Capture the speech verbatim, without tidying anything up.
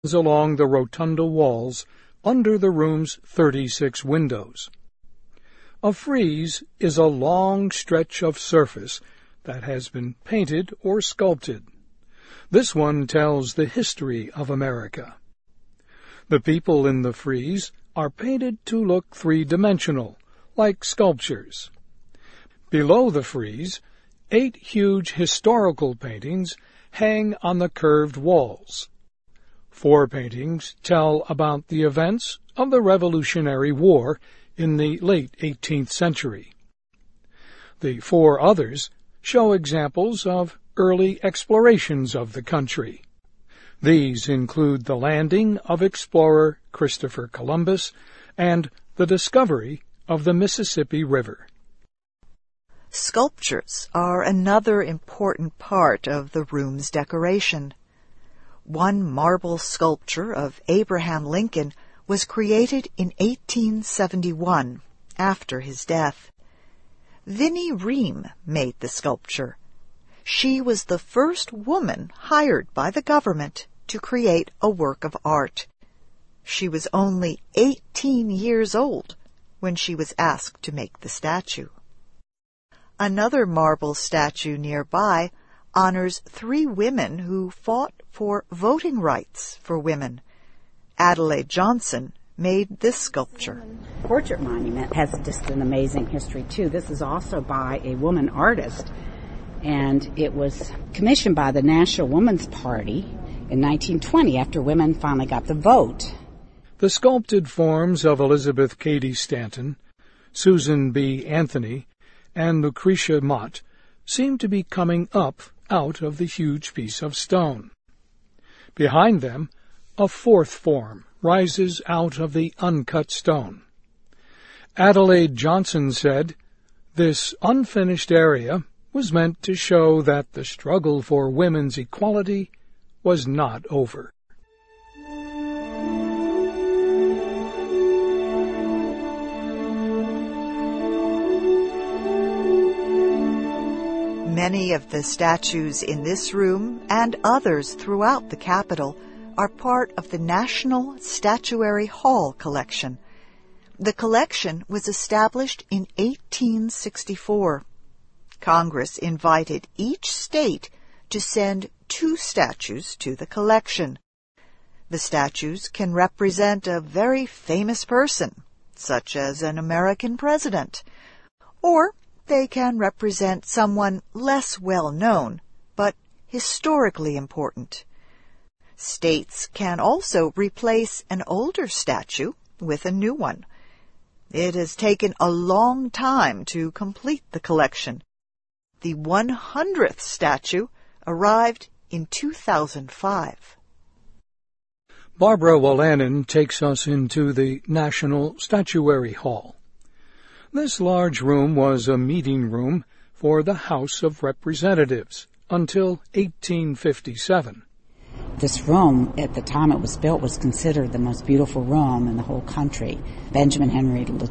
along the rotunda walls under the room's thirty-six windows. A frieze is a long stretch of surface that has been painted or sculpted. This one tells the history of America. The people in the frieze are painted to look three-dimensional, like sculptures. Below the frieze, eight huge historical paintings hang on the curved walls. Four paintings tell about the events of the Revolutionary War in the late eighteenth century. The four others show examples of early explorations of the country. These include the landing of explorer Christopher Columbus and the discovery of the Mississippi River. Sculptures are another important part of the room's decoration. One marble sculpture of Abraham Lincoln was created in eighteen seventy-one, after his death. Vinnie Ream made the sculpture. She was the first woman hired by the government to create a work of art. She was only eighteen years old when she was asked to make the statue. Another marble statue nearby honors three women who fought for voting rights for women. Adelaide Johnson made this sculpture. The portrait monument has just an amazing history, too. This is also by a woman artist, and it was commissioned by the National Woman's Party in nineteen twenty after women finally got the vote. The sculpted forms of Elizabeth Cady Stanton, Susan B. Anthony, and Lucretia Mott seem to be coming up out of the huge piece of stone. Behind them, a fourth form rises out of the uncut stone. Adelaide Johnson said, "This unfinished area was meant to show that the struggle for women's equality was not over." Many of the statues in this room and others throughout the Capitol are part of the National Statuary Hall collection. The collection was established in eighteen sixty-four. Congress invited each state to send two statues to the collection. The statues can represent a very famous person, such as an American president, or they can represent someone less well known, but historically important. States can also replace an older statue with a new one. It has taken a long time to complete the collection. The one hundredth statue arrived in two thousand five. Barbara Wolanin takes us into the National Statuary Hall. This large room was a meeting room for the House of Representatives until eighteen fifty-seven. This room, at the time it was built, was considered the most beautiful room in the whole country. Benjamin Henry